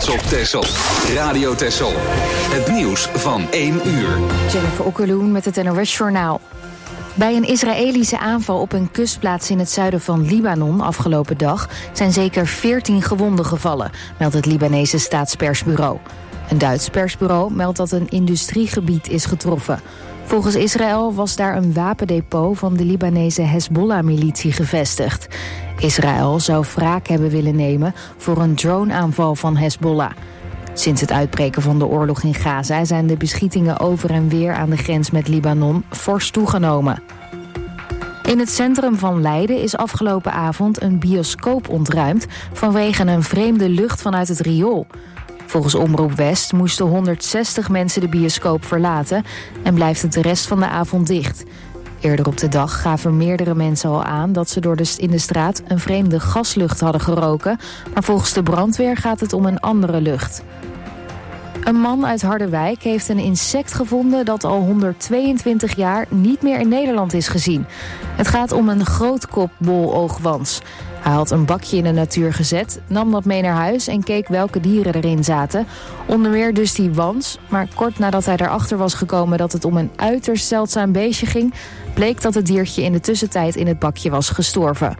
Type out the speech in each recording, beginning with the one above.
trots op Texel. Radio Texel. Het nieuws van 1 uur. Jennifer Okkeloen met het NOS-journaal. Bij een Israëlische aanval op een kustplaats in het zuiden van Libanon afgelopen dag zijn zeker 14 gewonden gevallen, meldt het Libanese staatspersbureau. Een Duits persbureau meldt dat een industriegebied is getroffen. Volgens Israël was daar een wapendepot van de Libanese Hezbollah-militie gevestigd. Israël zou wraak hebben willen nemen voor een droneaanval van Hezbollah. Sinds het uitbreken van de oorlog in Gaza zijn de beschietingen over en weer aan de grens met Libanon fors toegenomen. In het centrum van Leiden is afgelopen avond een bioscoop ontruimd vanwege een vreemde lucht vanuit het riool. Volgens Omroep West moesten 160 mensen de bioscoop verlaten en blijft het de rest van de avond dicht. Eerder op de dag gaven meerdere mensen al aan dat ze in de straat een vreemde gaslucht hadden geroken, maar volgens de brandweer gaat het om een andere lucht. Een man uit Harderwijk heeft een insect gevonden dat al 122 jaar niet meer in Nederland is gezien. Het gaat om een grootkopboloogwans. Hij had een bakje in de natuur gezet, nam dat mee naar huis en keek welke dieren erin zaten. Onder meer dus die wans, maar kort nadat hij erachter was gekomen dat het om een uiterst zeldzaam beestje ging, bleek dat het diertje in de tussentijd in het bakje was gestorven.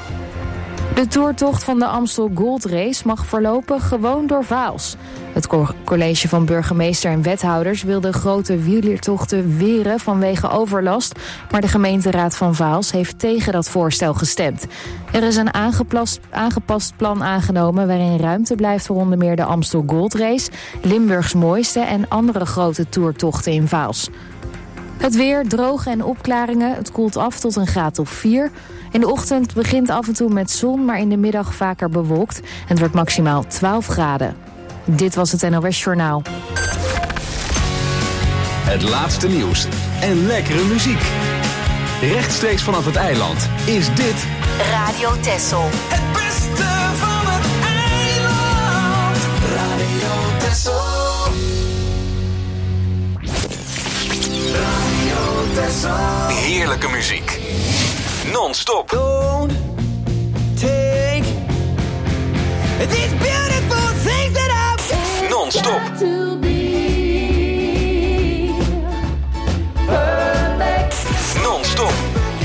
De toertocht van de Amstel Gold Race mag voorlopig gewoon door Vaals. Het college van burgemeester en wethouders wil de grote wielertochten weren vanwege overlast, maar de gemeenteraad van Vaals heeft tegen dat voorstel gestemd. Er is een aangepast plan aangenomen waarin ruimte blijft voor onder meer de Amstel Gold Race, Limburgs mooiste en andere grote toertochten in Vaals. Het weer, droog en opklaringen. Het koelt af tot een graad of 4. In de ochtend begint af en toe met zon, maar in de middag vaker bewolkt. En het wordt maximaal 12 graden. Dit was het NOS Journaal. Het laatste nieuws en lekkere muziek. Rechtstreeks vanaf het eiland is dit Radio Texel. Het beste van het eiland. Radio Texel. Radio Texel. heerlijke muziek. Non-stop. Don't take these beautiful things that I've Non-stop. Non-stop.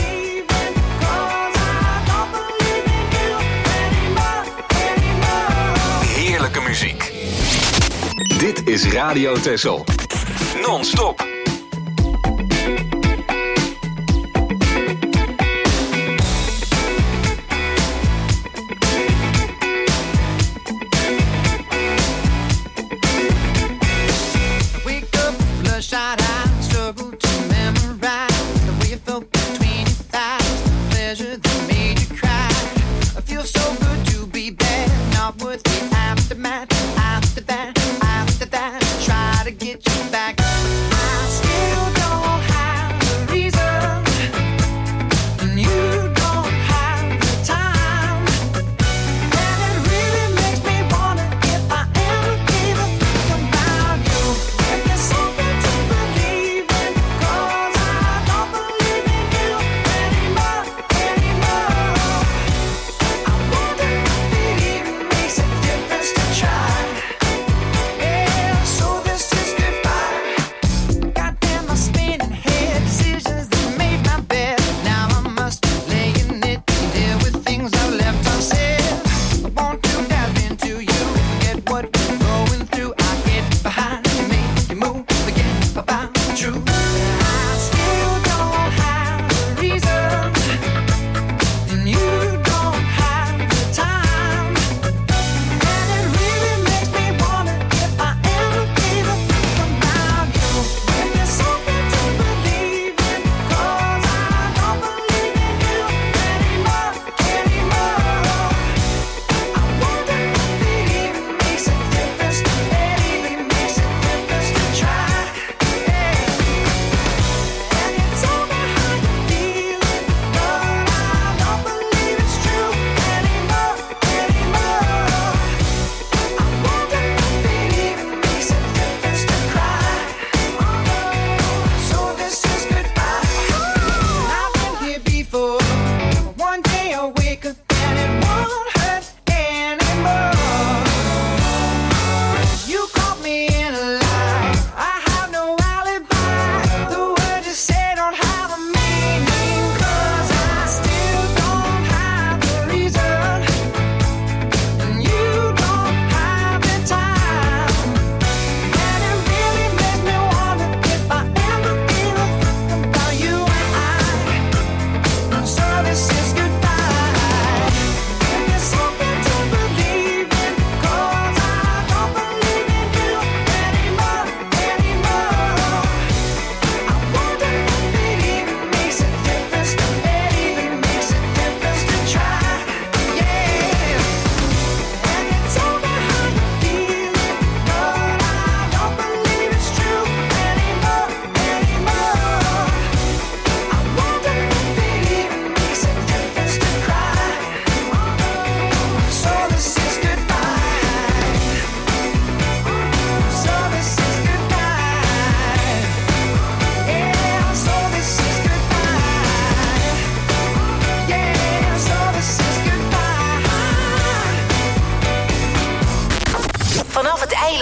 Heerlijke muziek. Dit is Radio Texel. Non-stop. After that, try to get you back. I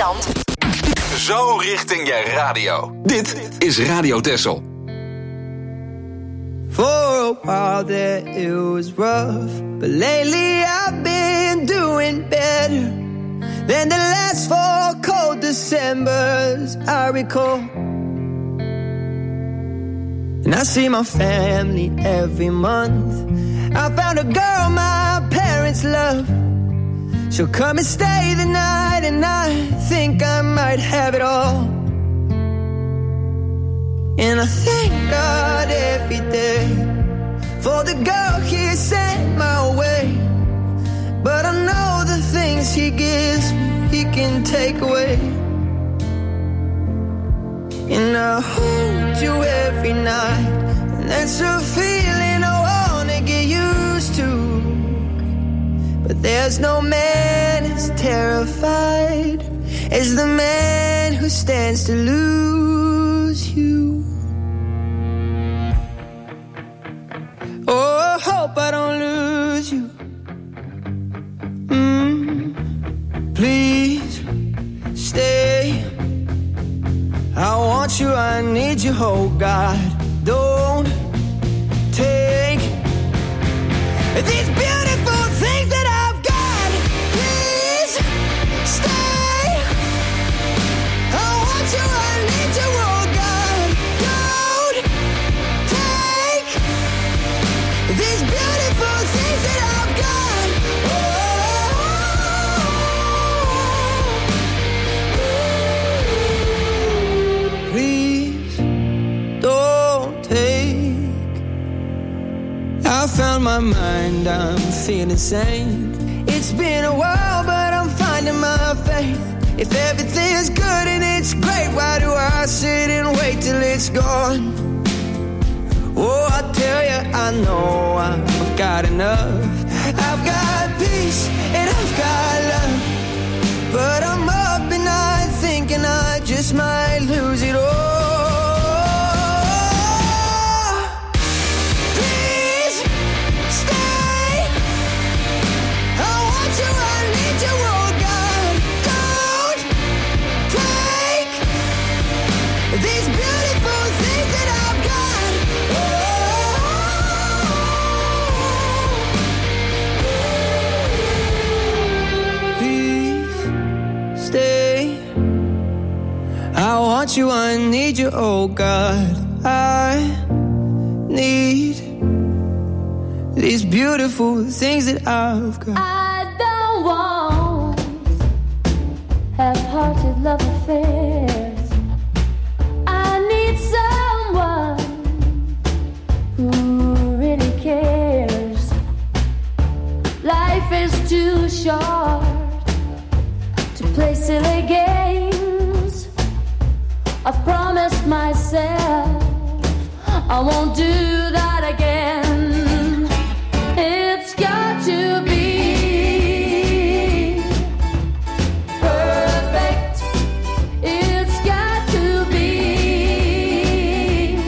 eiland. Zo richting je radio. Dit is Radio Texel. For a while there it was rough, but lately I've been doing better than the last 4 cold Decembers I recall. And I see my family every month. I found a girl my parents love. She'll come and stay the night, and I think I might have it all. And I thank God every day for the girl He sent my way. But I know the things He gives me, He can take away. And I hold you every night, and that's a feeling I wanna get used to. But there's no man as terrified as the man who stands to lose you. Oh, I hope I don't lose you. Please stay. I want you, I need you, oh God. Don't take these beautiful things that I've got. Please stay. I want you, I need you, oh God. Don't take these beautiful things that I've got. Please don't take. I found my mind, I'm feeling sane. It's been a while, but I'm finding my faith. If everything's good and it's great, why do I sit and wait till it's gone? Oh, I tell you, I know I've got enough. I've got peace and I've got love. But I'm up at night thinking I just might lose it all. Please stay. I want you, I need you, oh God. Don't take these beautiful things that I've got. Please stay. I want you, I need you, oh God. I need these beautiful things that I've got. I don't want half-hearted love affairs. I need someone who really cares. Life is too short to play silly games. I've promised myself I won't do that again. It's got to be perfect. It's got to be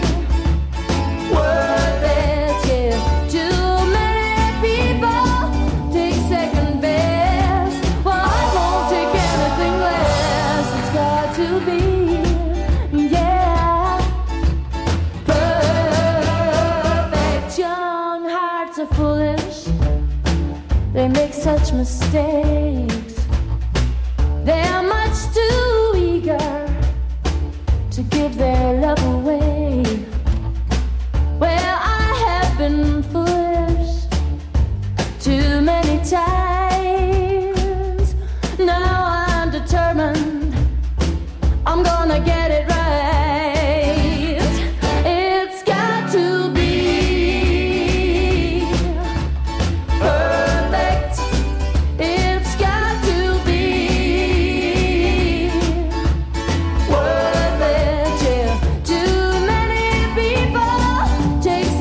worth it. Yeah. Too many people take second best. Well, I won't take anything less. It's got to be, yeah, perfect. Young hearts are foolish. They make such mistakes. They are much too eager to give their love away. Well, I have been foolish too many times. Now I'm determined I'm gonna get it right. It's got to be perfect. It's got to be worth it. Yeah. Too many people take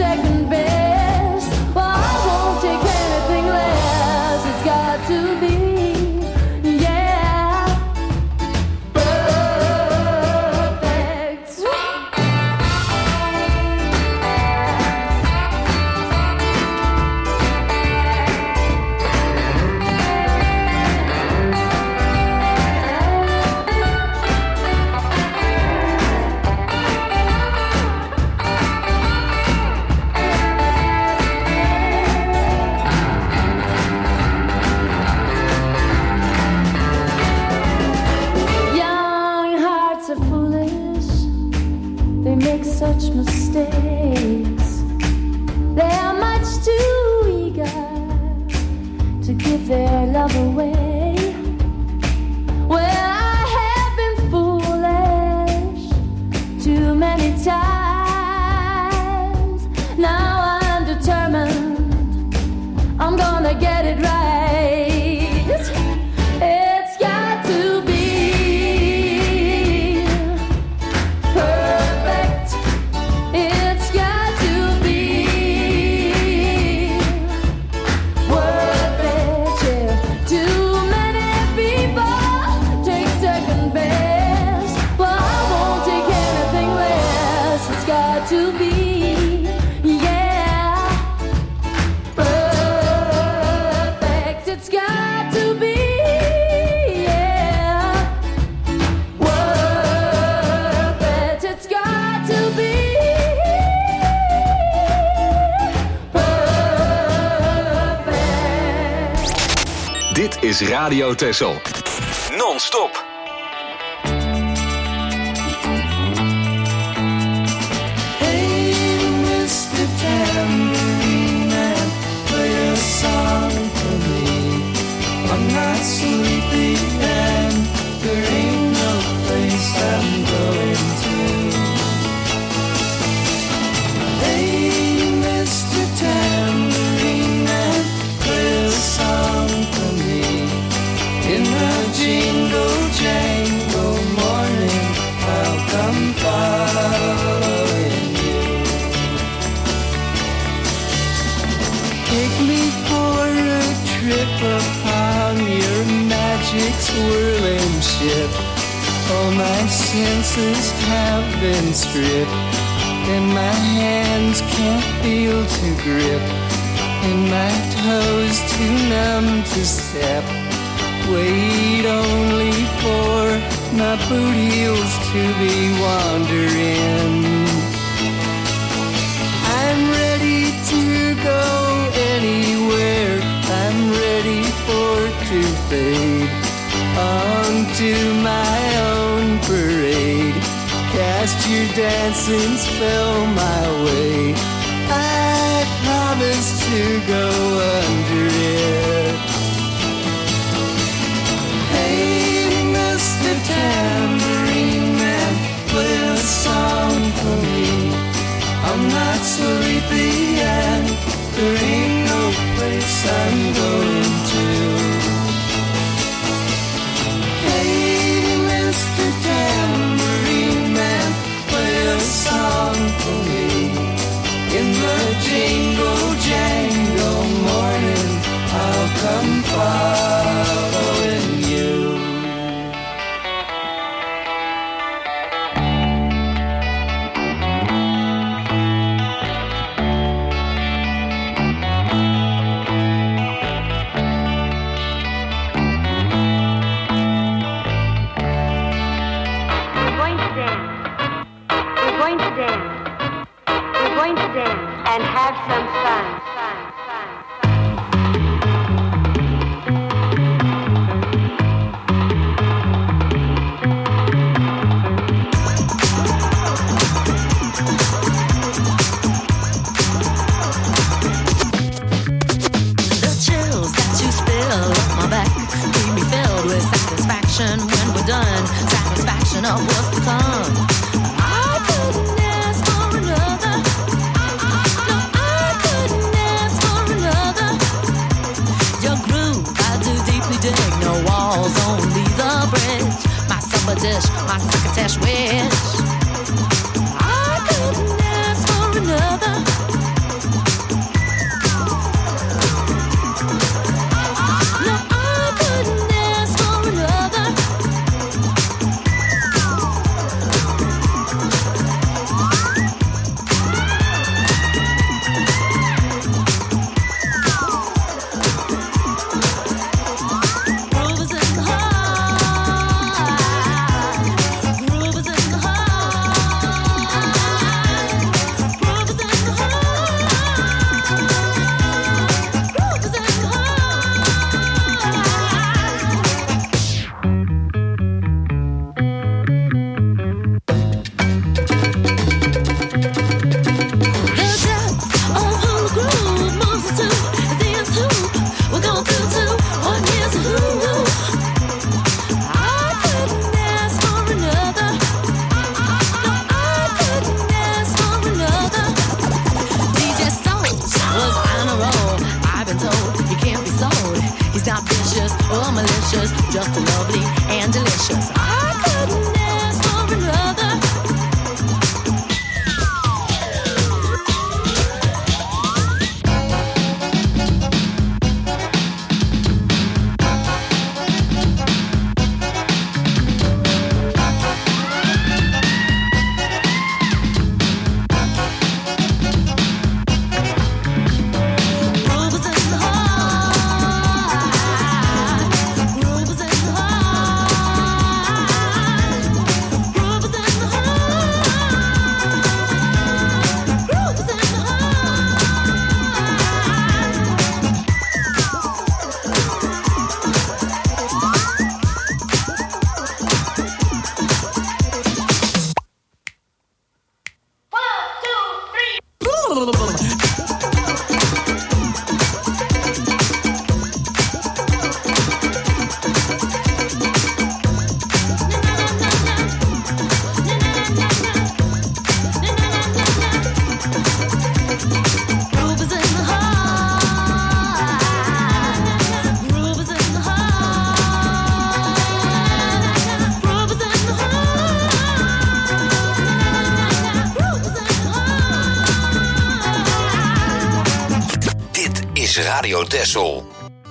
other way. Well, I have been foolish too many times. Now I'm determined I'm gonna get it right. It's got to be perfect. It's got to be worth it. Yeah. Too many people take second best. Well, I won't take anything less. It's got to be, yeah, perfect. It's got to be, yeah, worth it. It's got to be perfect. Dit is Radio Texel. Non-stop. Hey, Mr. Tambourine Man, play a song for me. I'm not sleepy and there ain't no place I'm going to. Hey, Mr. Tambourine Man, play a song for me. In the jingle jangle morning, I'll come following you. Take me for a trip upon your magic swirling ship. All my senses have been stripped, and my hands can't feel to grip, and my toes too numb to step. Wait only for my boot heels to be wandering. I'm ready to go anywhere. I'm ready for to fade onto my own parade. Cast your dancing spell my way. I promise to go under it. Hey, Mr. Tambourine Man, play a song for me. I'm not sleepy and there ain't no place I'm going to. Hey, Mr. Tambourine Man, play a song for me. In the jingle jangle morning, I'll come following you. We're going to dance. We're going to dance. We're going to dance and have some fun. The chills that you spill up my back keep me filled with satisfaction when we're done. Satisfaction of what's to come. I couldn't ask for another. No, I couldn't ask for another. Your groove, I do deeply dig. No walls, only the bridge. My supper dish, my crocketesh wish. I couldn't ask for another. No, I couldn't ask for another. Groove is in the heart. Groove is in the heart. or malicious, just lovely and delicious. I couldn't ask for another. Radio Texel.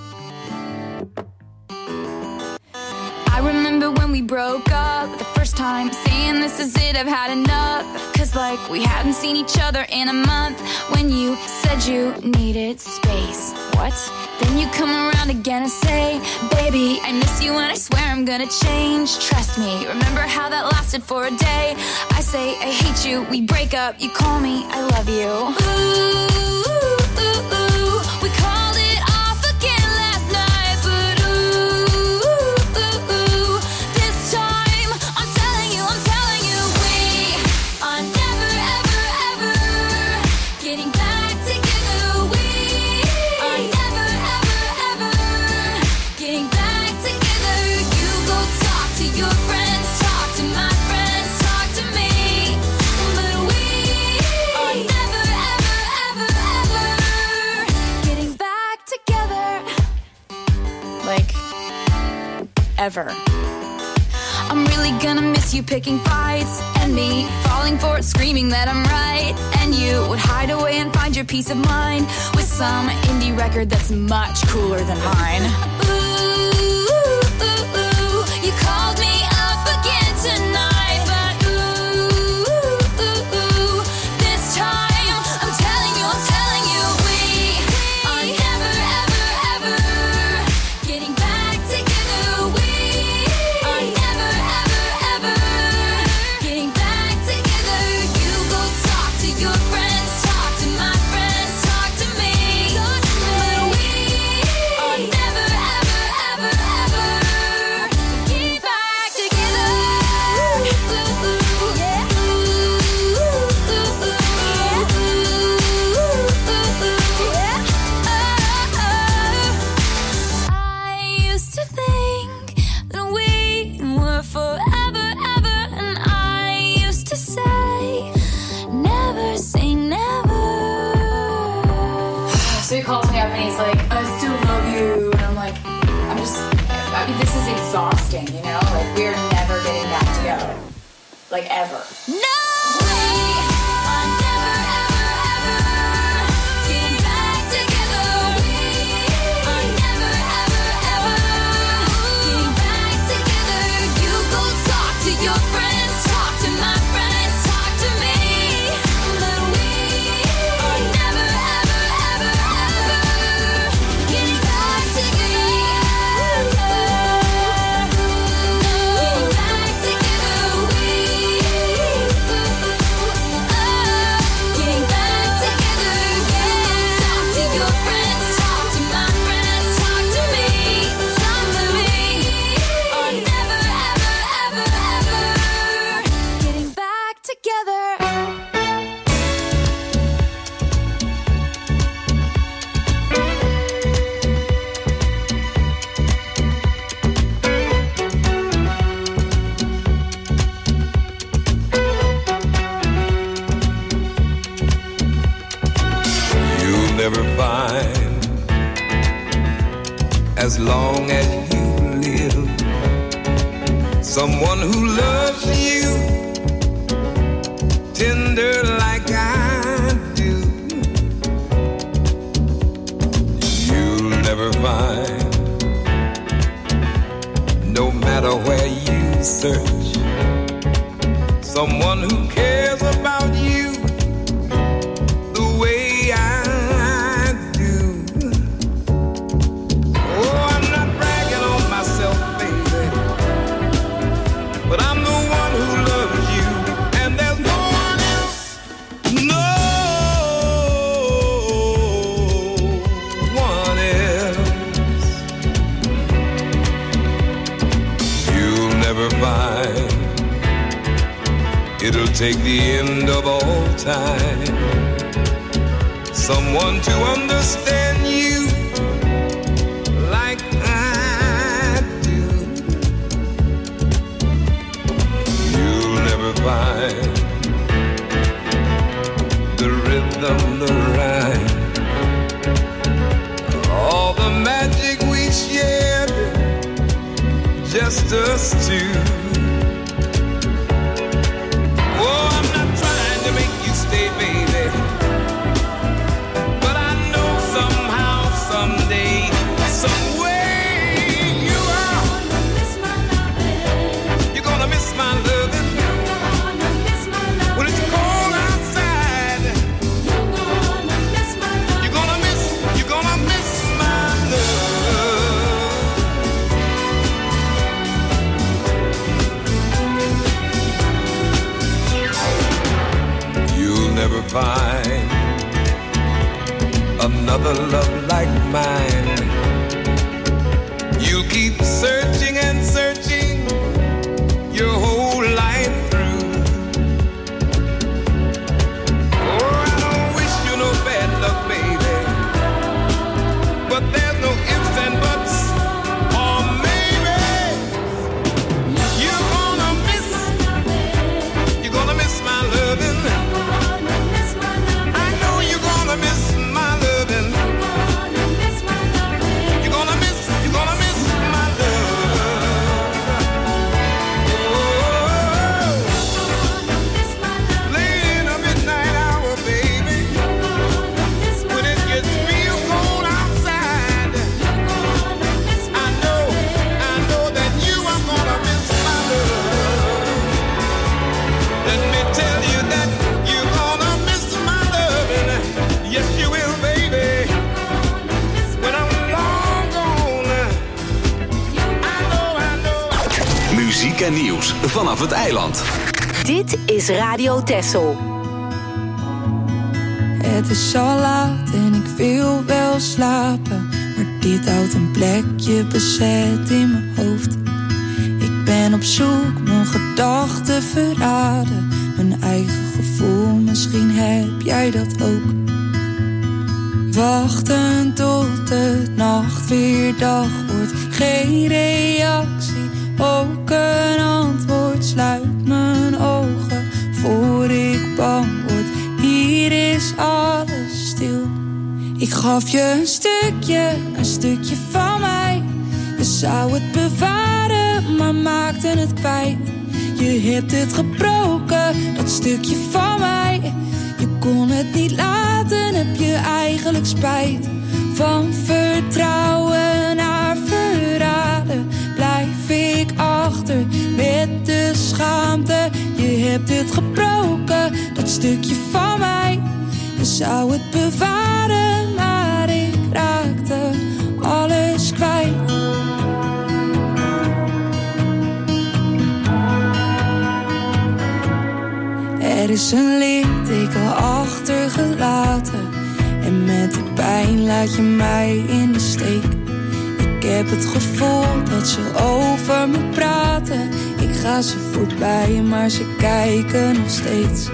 I remember when we broke up the first time, saying this is it, I've had enough. Cause like we hadn't seen each other in a month. When you said you needed space. What? Then you come around again and say, baby, I miss you and I swear I'm gonna change. Trust me, remember how that lasted for a day. I say I hate you, we break up, you call me, I love you. Ooh, ooh, ooh, we called it off again last night. But ooh, ooh, ooh, this time I'm telling you, we are never, ever, ever getting back together. We are never, ever, ever getting back together. You go talk to your friends, talk to my friends, talk to me. But we are never, ever, ever, ever getting back together. Like, ever. I'm really gonna miss you picking fights, and me falling for it, screaming that I'm right. And you would hide away and find your peace of mind with some indie record that's much cooler than mine. Ooh, ooh, ooh, you called me up again tonight. But ooh, ooh, ooh, this time I'm telling you, we are never, ever, ever getting back together. We are never, ever, ever getting back together. You go talk to your friends, talk to my friends, talk to me. But we are never, ever, ever, ever getting back together. Ooh, yeah. I used to think that we were forever, ever, and I used to say, never say never. So he calls me up and he's like, I still love you. And I'm like, I mean, this is exhausting, you know? Like, we're never getting back together. Like, ever. No! We are never, ever, ever getting back together. We are never, ever, ever getting back together. You go talk to your friends, talk to my friends, talk to me. But we are never, ever, ever, ever getting back together. Getting back together. We getting back together. Yeah. Talk to your friends, talk to my friends, talk to me. Talk to me. Are never, ever, ever, ever getting back together. You'll never find, as long as you someone who loves you tender like I do. You'll never find, no matter where you search, someone who cares about you the way I do. Oh, I'm not bragging on myself, baby, but I'm the one who loves you, and there's no one else, no one else. You'll never find, it'll take the end of all time, someone to understand you like I do. You'll never find the rhythm, the rhyme, all the magic we shared, just us two. Oh, I'm not trying to make you stay, baby, but I know somehow, someday, some way you are. You're gonna miss my loving when it's cold outside. You're gonna miss my love. You'll never find another love like mine. You'll keep searching and searching your whole life through. Oh, I don't wish you no bad luck, baby, but there's no ifs and buts, or maybe you're gonna miss my loving. I know you're gonna miss my loving. You're gonna miss my love. Oh, late in the midnight hour, baby, when it gets real cold outside, I know that you are gonna miss my love. Let me tell you that you're gonna miss my loving. Yes, you will, baby. When I'm long gone, I know. Muziek en nieuws vanaf het eiland. Dit is Radio Texel. Het is al laat en ik wil wel slapen, maar dit houdt een plekje bezet in mijn hoofd. Ik ben op zoek, mijn gedachten verraden, mijn eigen gevoel, misschien heb jij dat ook. Wachten tot de nacht weer dag wordt, geen reactie, ook een antwoord. Sluit mijn ogen voor ik bang word, hier is alles stil. Ik gaf je een stukje van mij. Je zou het bewaren, maar maakte het kwijt. Je hebt het gebroken, dat stukje van mij. Je kon het niet laten, heb je eigenlijk spijt. Van vertrouwen naar verraden blijf ik achter met de schaamte. Je hebt het gebroken, dat stukje van mij. Je zou het bewaren, maar ik raakte alles kwijt. Er is een litteken achtergelaten en met de pijn laat je mij in de steek. Ik heb het gevoel dat ze over me praten. Ik ga ze voorbij, maar ze kijken nog steeds.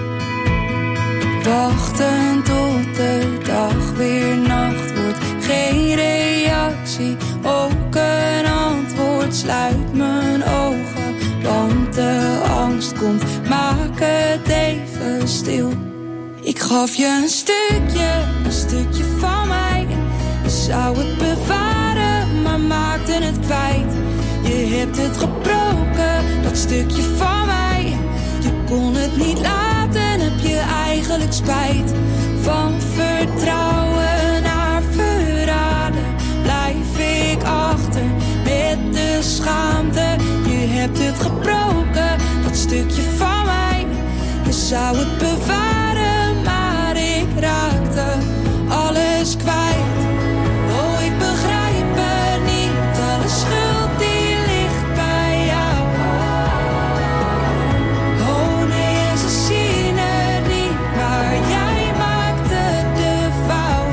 Wachten tot de dag weer nacht wordt, geen reactie, ook een antwoord. Sluit mijn ogen, want de angst komt, maak het even stil. Ik gaf je een stukje van mij. Je zou het bewaren, maar maakte het kwijt. Je Je hebt het gebroken, dat stukje van mij. Je kon het niet laten, heb je eigenlijk spijt. Van vertrouwen naar verraden blijf ik achter met de schaamte. Je hebt het gebroken, dat stukje van mij. Je zou het bewaren, maar ik raakte alles kwijt. Oh, ik begrijp het niet, alle schuld die ligt bij jou. Oh nee, ze zien het niet, maar jij maakte de fout.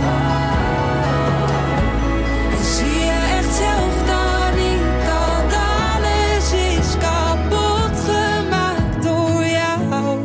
En zie je echt zelf dan niet dat alles is kapot gemaakt door jou.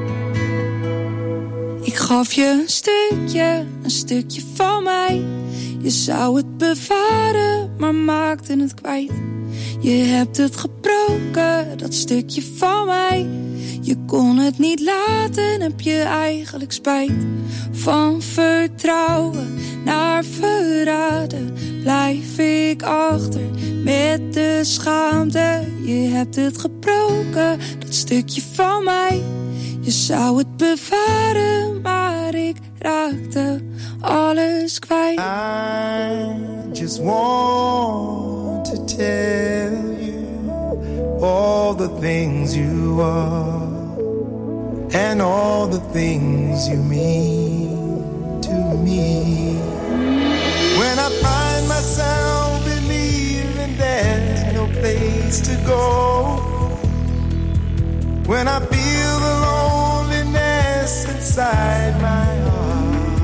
Ik gaf je een stukje van mij. Je zou het bewaren, maar maakte het kwijt. Je hebt het gebroken, dat stukje van mij. Je kon het niet laten, heb je eigenlijk spijt. Van vertrouwen naar verraden blijf ik achter met de schaamte. Je hebt het gebroken, dat stukje van mij. Je zou het bewaren, maar ik raakte alles kwijt. I just want to tell you all the things you are and all the things you mean to me. When I find myself believing there's no place to go, when I feel the loneliness inside my heart,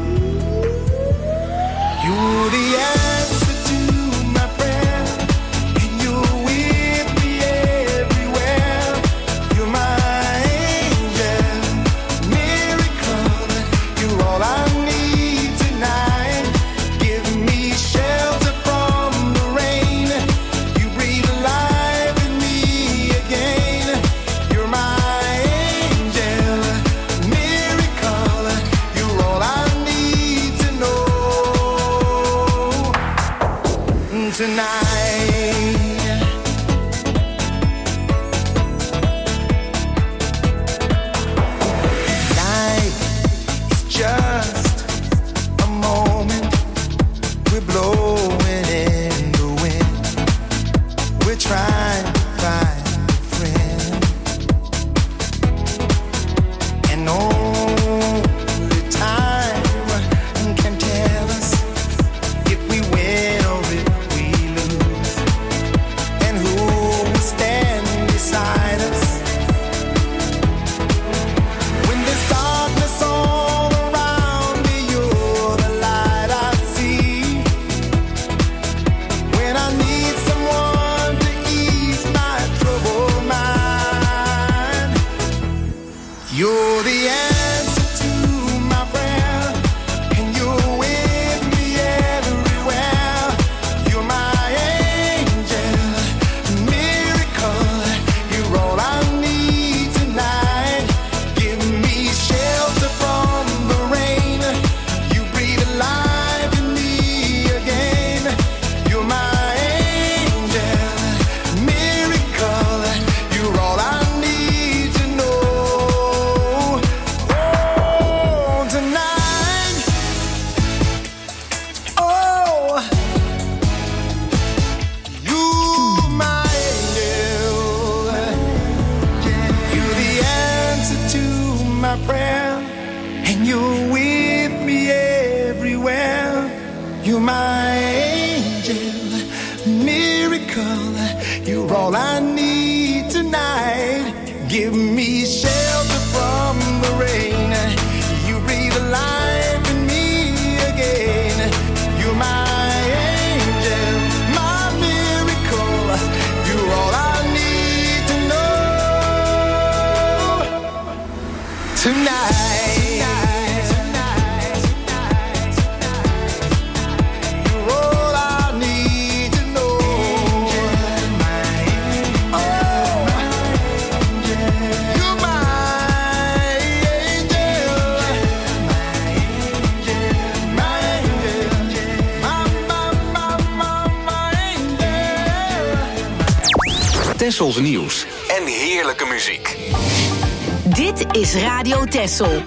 you're the answer to my prayer, and you're with me everywhere. You're my angel, miracle. You're all I need tonight. Give me shelter from the rain. You breathe life in me again. You're my angel, miracle. You're all I need to know tonight. Life is just a moment. We're blowing in the wind. We're trying to find a friend, and only time can tell us if we win or if we lose, and who will stand beside us when there's darkness all around me. You're the light I see when I need someone to ease my troubled mind. You're the answer to my prayer, and you're with me everywhere. You're my angel, miracle. You're all I need tonight. Give me shelter from the rain. You breathe life in me again. You're my angel, miracle. You're all I need to know. Oh, tonight. Oh, you're my angel. You're the answer to my prayer, and you're with me everywhere. You're my angel, miracle. You're all I need tonight. Give me shelter from the rain. You breathe life in me again. You're my angel, my miracle. You're all I need to know tonight. You're all I need to know. Tessels nieuws en heerlijke muziek. Dit is Radio Tessel.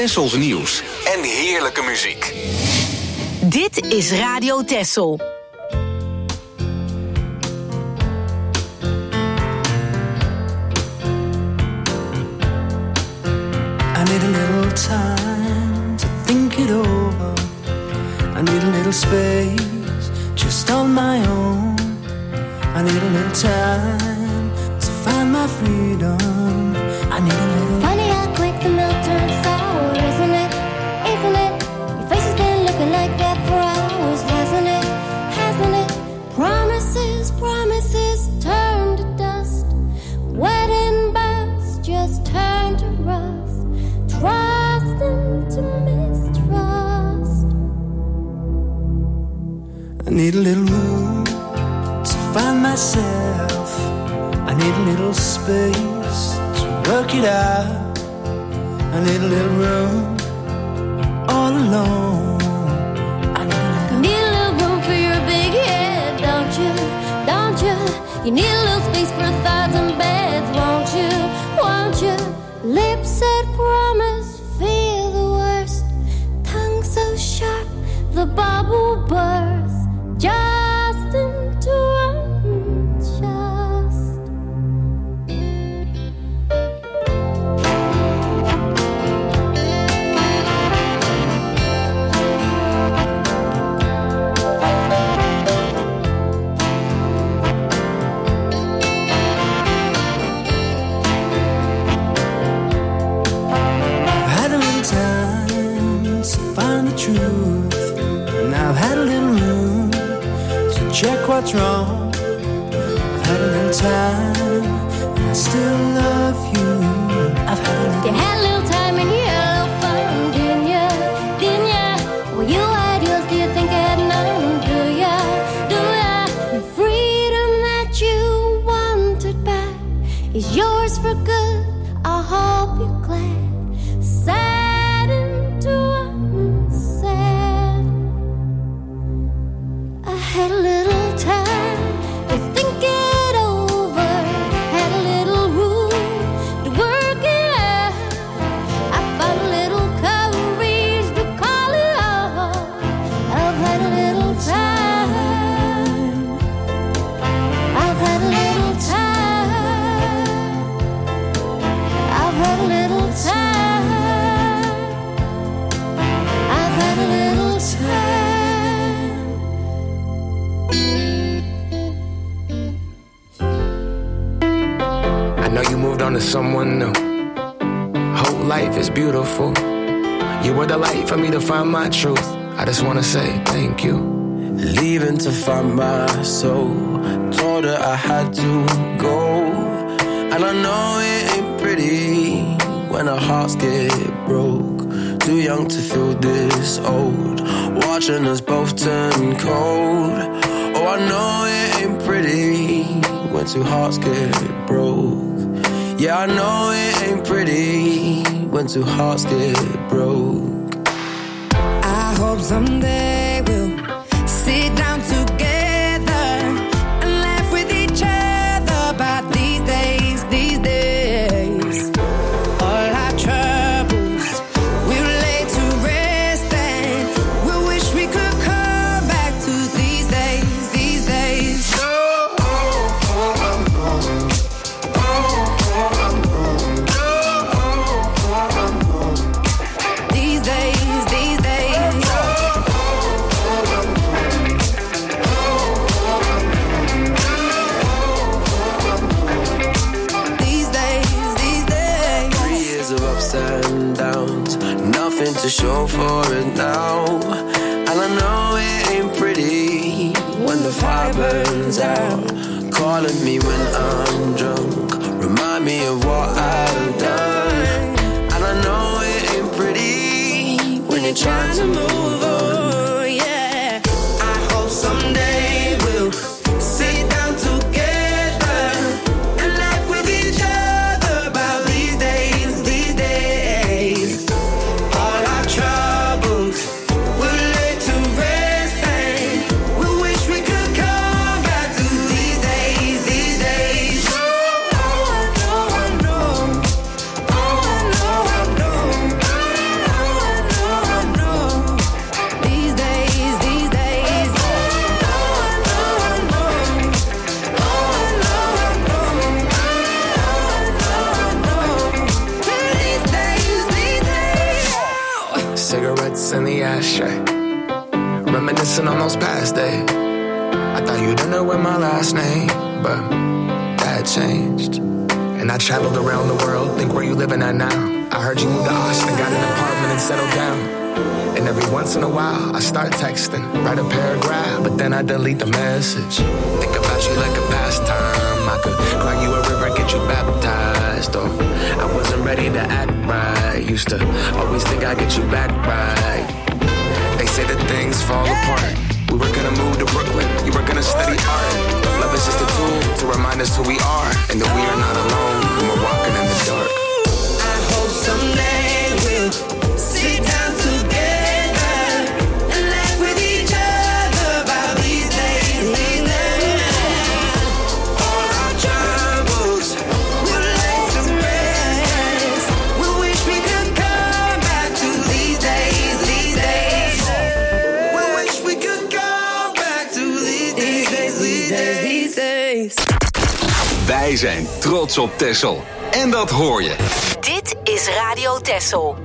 Tessels nieuws en heerlijke muziek. Dit is Radio Tessel. I need a little time to think it over. I need a little space just on my own. I need a little time to find my freedom. I need a little. Funny how quick the milk turns sour, isn't it? Isn't it? Your face has been looking like that for hours, hasn't it? Hasn't it? Promises, promises turn to dust. Wedding bells just turn to rust. Trust into mistrust. I need a little room to find myself. I need a little space to work it out. I need a little room all alone. I need a little room for your big head, don't you? Don't you? You need a little space for 1,000 beds, won't you? Won't you? Lips that promise, feel the worst. Tongue so sharp, the bubble bursts. Just into unjust. I've had a little time to find the truth, and I've had a little room to check what's wrong. I've had a little time, and I still love you. I've had a little. You had a little time and you had a little fun, didn't ya? Didn't ya? Well, you had yours, do you think I had none? Do ya? Do ya? The freedom that you wanted back is yours for good. I hope you're glad. Sad into unsaid. I had a little time to think it over. Had a little room to work it out. I found a little courage to call it off. I've had a little time. I've had a little time. I've had a little time. I've had a little time. I know you moved on to someone new. Whole life is beautiful. You were the light for me to find my truth. I just wanna say thank you. Leaving to find my soul. Told her I had to go. And I know it ain't pretty when our hearts get broke. Too young to feel this old. Watching us both turn cold. Oh, I know it ain't pretty when two hearts get broke. Yeah, I know it ain't pretty when two hearts get broke. I hope someday we'll sit down together and laugh with each other about these days, these days. All our troubles we'll lay to rest and we'll wish we could come back to these days, these days. These days, these days. These days, these days. 3 years of ups and downs, nothing to show for it now. And I know it ain't pretty when the fire burns out. Calling me when I'm drunk, remind me of what I've done. And I know it ain't pretty when you're trying to move on. Yeah, I hope someday we'll sit down together and laugh with each other about these days, these days. All our troubles we'll lay to rest and we'll wish we could come back to these days, these days. Oh, I know, I know. Oh, I know, I know. in the ashtray. Reminiscing on those past days. I thought you didn't know my last name, but that changed. And I traveled around the world, think where you living at now. I heard you moved to Austin, got an apartment and settled down. And every once in a while, I start texting, write a paragraph, but then I delete the message. Think about you like a pastime. I could cry you a river, get you baptized. Or I wasn't ready to act right. Used to always think I'd get you back right. They say that things fall apart. We were gonna move to Brooklyn, you were gonna study art. Love is just a tool to remind us who we are, and that we are not alone when we're walking in the dark. I hope someday we'll sit down together and laugh with each other about these days, these days. All our troubles will lay to rest. We wish we could come back to these days, these days. We wish we could come back to these days, these days, these days. Wij zijn trots op Texel. En dat hoor je. Dit is Radio Texel.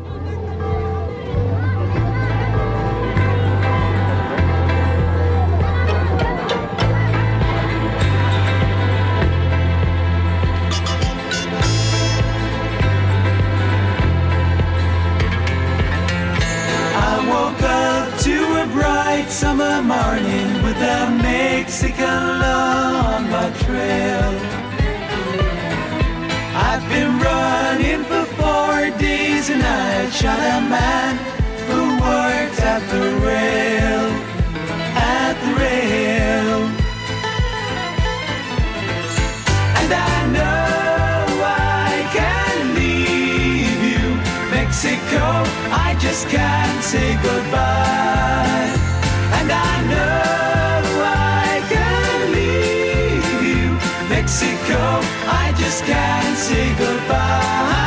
I woke up to a bright summer morning with a Mexican law on my trail. I've been running for 4 days and I shot a man who worked at the rail, at the rail. And I know I can leave you, Mexico, I just can't say goodbye. And I know I can leave you, Mexico, I just can't say goodbye.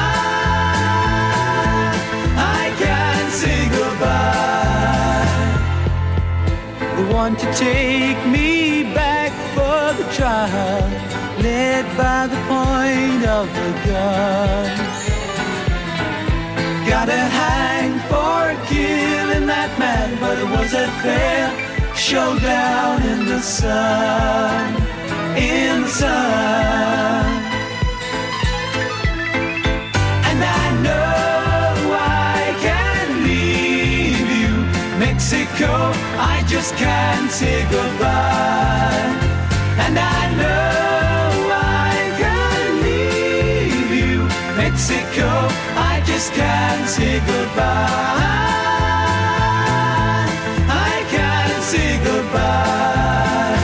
I can't say goodbye. They want to take me back for the trial, led by the point of the gun. Gotta hang for killing that man, but it was a fair showdown in the sun, in the sun. And I know I can leave you, Mexico, I just can't say goodbye. And I know I can leave you, Mexico, I just can't say goodbye. I can't say goodbye.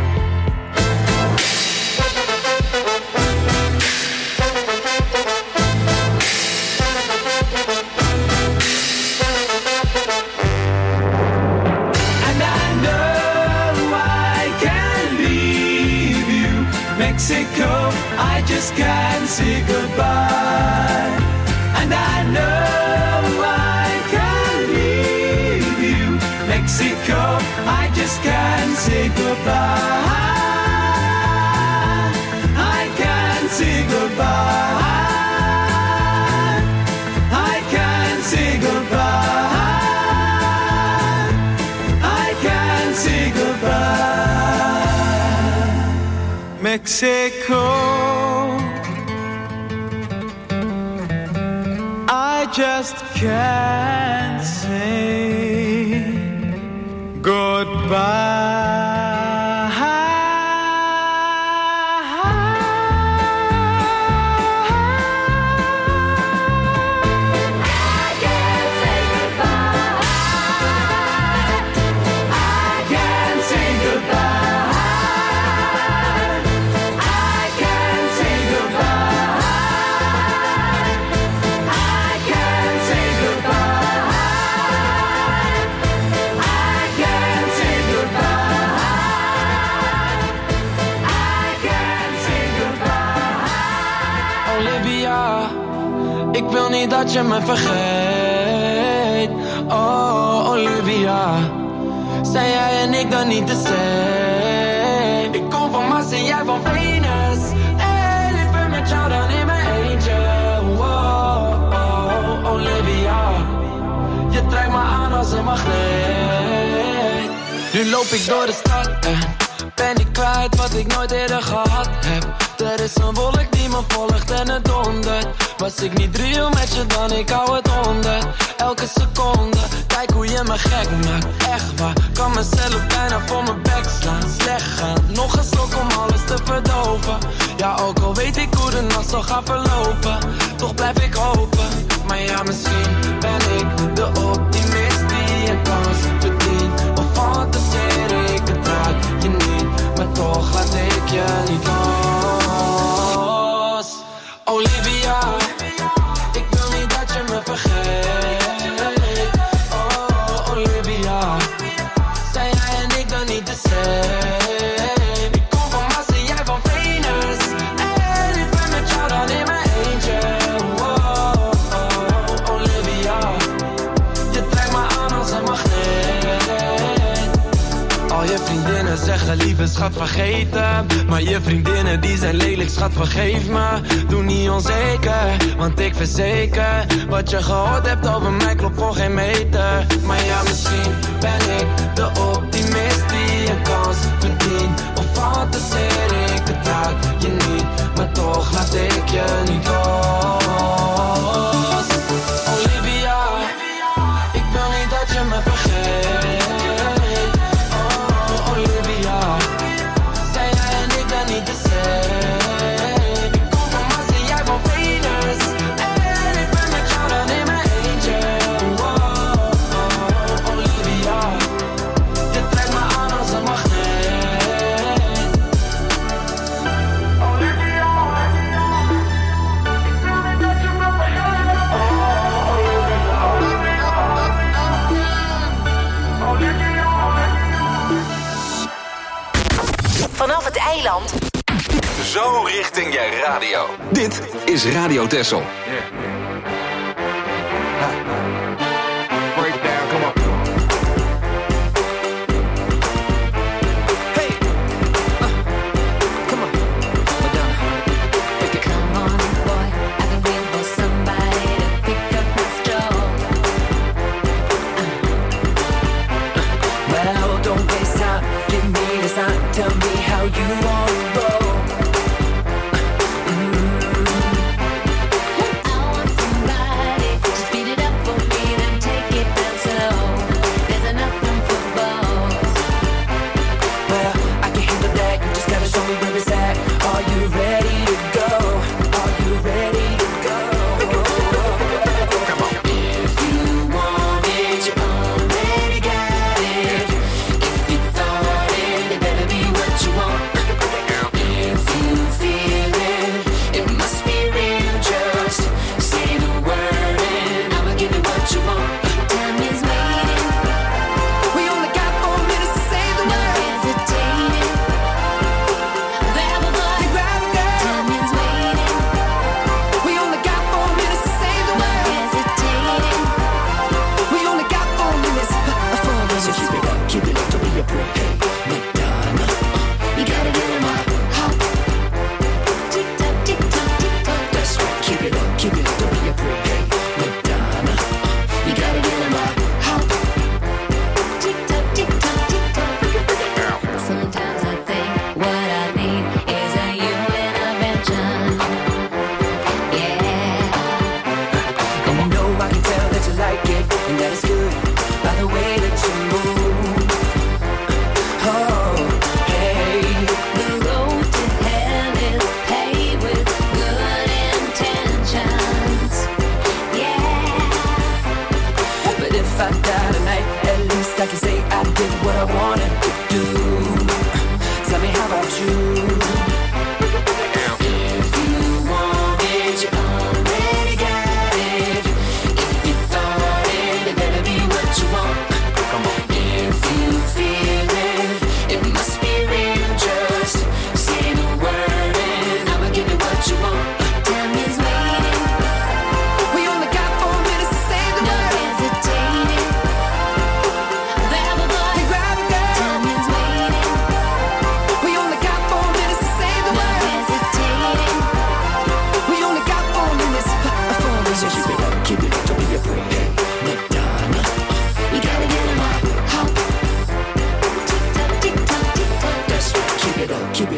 And I know I can leave you, Mexico, I just can't say goodbye. And I know I can leave you, Mexico, I just can't say goodbye. I can't say goodbye. I can't say goodbye. I can't say goodbye. Mexico, I just can't say goodbye. Ik wil niet dat je me vergeet. Oh, Olivia, zijn jij en ik dan niet de same? Ik kom van Mars en jij van Venus. En liever met jou dan in mijn eentje. Oh, Olivia, je trekt me aan als een magneet. Nu loop ik door de stad en ben ik kwijt wat ik nooit eerder gehad heb. Er is een wolk die me volgt en het dondert. Was ik niet real met je dan, ik hou het onder. Elke seconde, kijk hoe je me gek maakt. Echt waar, kan mezelf bijna voor mijn bek slaan. Slecht gaan, nog een slok om alles te verdoven. Ja, ook al weet ik hoe de nacht zal gaan verlopen, toch blijf ik hopen. Maar ja, misschien ben ik de optimist die een kans verdient. Of fantaseer ik het raak je niet, maar toch laat ik je niet los. Olivia, ik wil niet dat je me vergeet. Oh, Olivia, zijn jij en ik dan niet de same? Ik kom van Mars en jij van Venus, en ik ben met jou dan in mijn eentje. Oh, Olivia, je trekt me aan als een magneet. Al je vriendinnen zeggen lieve schat vergeten, maar je vriendinnen die zijn lelijk schat vergeef me. Doe niet onzeker, want ik verzeker, wat je gehoord hebt over mij klopt voor geen meter. Maar ja, misschien ben ik de optimist die een kans verdient. Of fantaseer ik het raak je niet, maar toch laat ik je niet los. Olivia, ik wil niet dat je me vergeet. Oh, Olivia, zijn jij en ik dan niet de same? Ik kom van Mars en jij van Venus, en ik ben met jou dan in mijn eentje. Oh, Olivia, je trekt me aan als een magneet. Olivia, ik wil niet dat je me vergeet. Vanaf het eiland. Zo richting je radio. Dit is Radio Texel. Breakdown, come on. Hey, come on, Madonna. Pick it. Come on, boy, I've been waiting for somebody to pick up my straw. Well, don't waste time. Give me the sign. Tell me how you want to roll. I want somebody to speed it up for me, then take it down slow. There's enough room for both. Well, I can handle that. You just gotta show me where it's at. Are you ready to go? Are you ready to go? If you want it, you already got it. If you thought it, it better be what you want.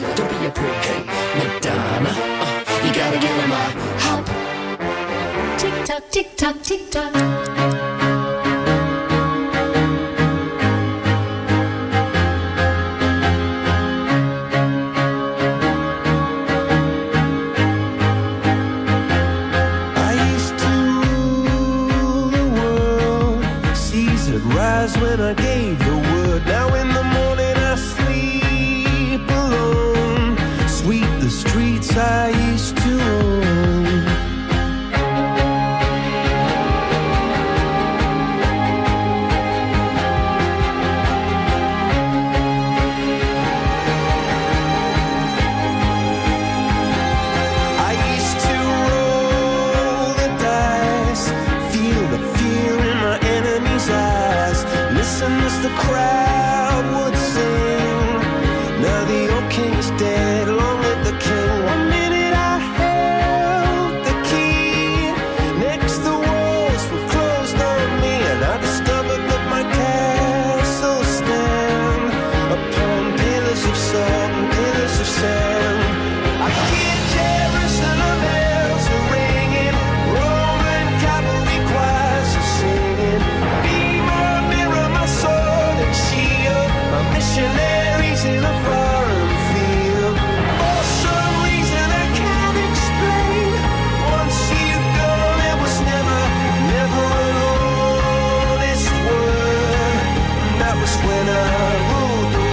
don't be a prick. Hey, Madonna, you gotta give him a hop. Tick tock, tick tock, tick tock. When I gave the word, now in the morning I sleep alone. Sweep the streets I used to own. I used to roll the dice, feel the fear in my enemy's eyes. Listen as the crowd would sing. Now the old king is dead, long live the king. One minute I held the key. Next the walls were closed on me, and I discovered that my castle stand upon pillars of salt and pillars of sand. I hear Jerusalem bells are ringing, Roman cavalry choirs are singing. My missionaries in a foreign field. For some reason I can't explain. Once you go, there was never an honest word. That was when I ruled the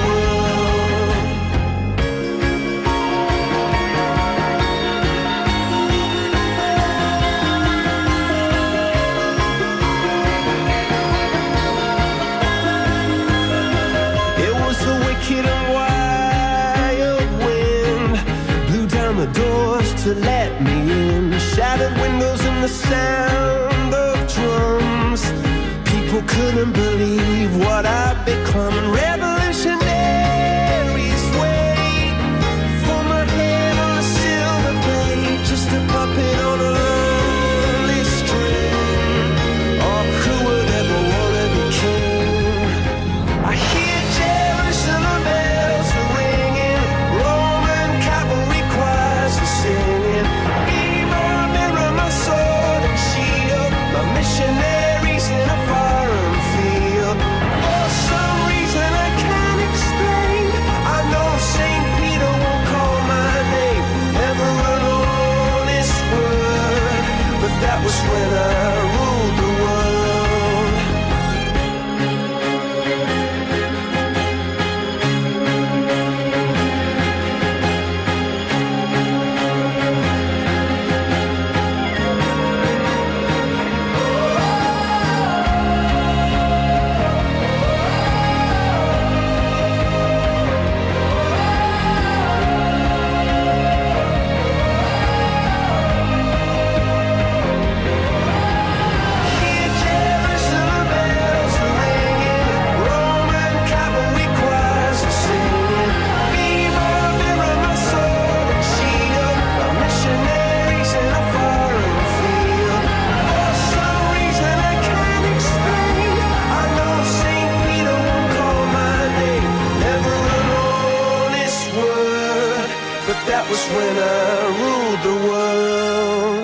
wicked and wild wind blew down the doors to let me in. Shattered windows and the sound of drums. People couldn't believe what I'd become. And revolutionaries wait for my head on a silver plate, just a puppet on a lonely string. Oh, who would ever want to be king? I hear Jerusalem bells are ringing, Roman cavalry choirs are singing. Be my mirror, my sword and shield, my missionaries in a foreign field. For some reason I can't explain, I know St. Peter won't call my name. Never an honest word, but that was when I ruled the world. That was when I ruled the world.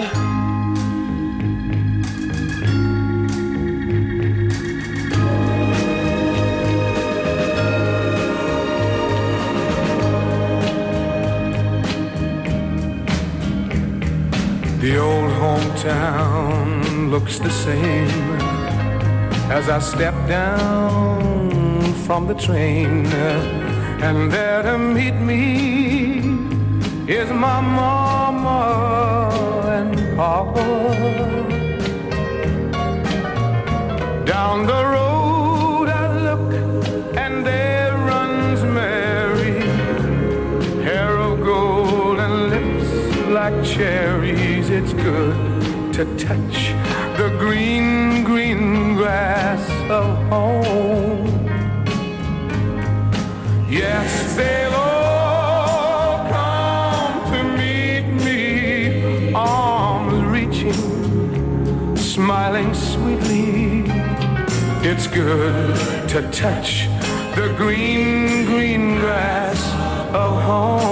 The old hometown looks the same as I step down from the train, and there to meet me is my mama and papa. Down the road I look and there runs Mary, hair of gold and lips like cherries. It's good to touch the green, green grass of home. Yes, they'll all come to meet me, arms reaching, smiling sweetly. It's good to touch the green, green grass of home.